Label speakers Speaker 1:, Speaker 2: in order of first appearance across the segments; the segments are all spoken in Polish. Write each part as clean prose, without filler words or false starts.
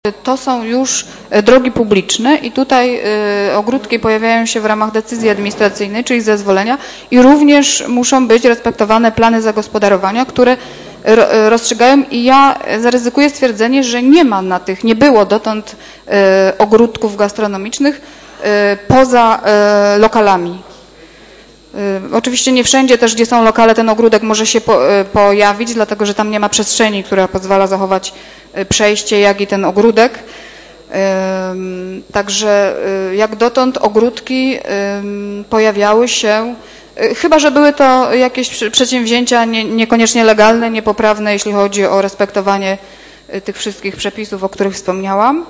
Speaker 1: To są już drogi publiczne i tutaj ogródki pojawiają się w ramach decyzji administracyjnej, czyli zezwolenia i również muszą być respektowane plany zagospodarowania, które rozstrzygają i ja zaryzykuję stwierdzenie, że nie ma na tych, nie było dotąd ogródków gastronomicznych poza lokalami. Oczywiście nie wszędzie też, gdzie są lokale, ten ogródek może się pojawić, dlatego że tam nie ma przestrzeni, która pozwala zachować przejście, jak i ten ogródek. Także jak dotąd ogródki pojawiały się, chyba że były to jakieś przedsięwzięcia niekoniecznie legalne, niepoprawne, jeśli chodzi o respektowanie tych wszystkich przepisów, o których wspomniałam.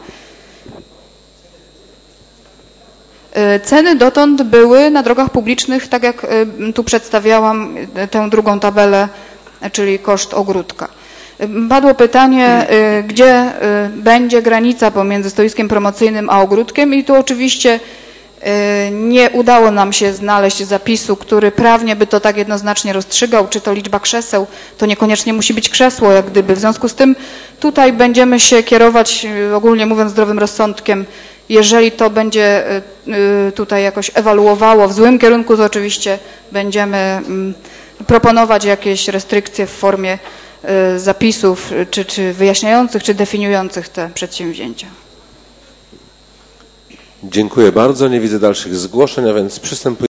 Speaker 1: Ceny dotąd były na drogach publicznych, tak jak tu przedstawiałam tę drugą tabelę, czyli koszt ogródka. Padło pytanie, gdzie będzie granica pomiędzy stoiskiem promocyjnym a ogródkiem i tu oczywiście nie udało nam się znaleźć zapisu, który prawnie by to tak jednoznacznie rozstrzygał, czy to liczba krzeseł, to niekoniecznie musi być krzesło, jak gdyby. W związku z tym tutaj będziemy się kierować, ogólnie mówiąc, zdrowym rozsądkiem. Jeżeli to będzie tutaj jakoś ewaluowało w złym kierunku, to oczywiście będziemy proponować jakieś restrykcje w formie zapisów, czy wyjaśniających, czy definiujących te przedsięwzięcia.
Speaker 2: Dziękuję bardzo. Nie widzę dalszych zgłoszeń, a więc przystępujemy.